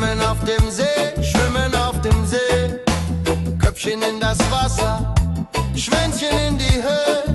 Schwimmen auf dem See, schwimmen auf dem See. Köpfchen in das Wasser, Schwänzchen in die Höhe.